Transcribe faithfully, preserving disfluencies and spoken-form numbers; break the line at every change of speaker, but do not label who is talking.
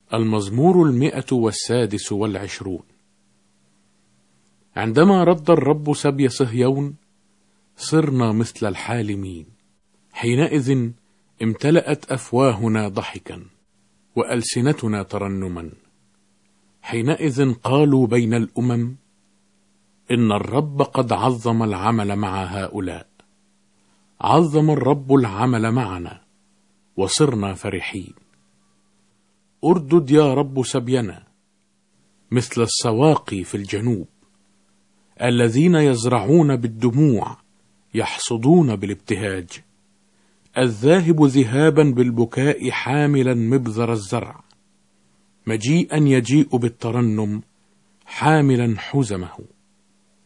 المزمور المئة والسادس والعشرون. عندما رد الرب سبي صهيون صرنا مثل الحالمين، حينئذ امتلأت أفواهنا ضحكا وألسنتنا ترنما. حينئذ قالوا بين الأمم: إن الرب قد عظم العمل مع هؤلاء. عظم الرب العمل معنا وصرنا فرحين. أردد يا رب سبينا مثل السواقي في الجنوب. الذين يزرعون بالدموع يحصدون بالابتهاج. الذاهب ذهابا بالبكاء حاملا مبذر الزرع، مجيئا يجيء بالترنم حاملا حزمه.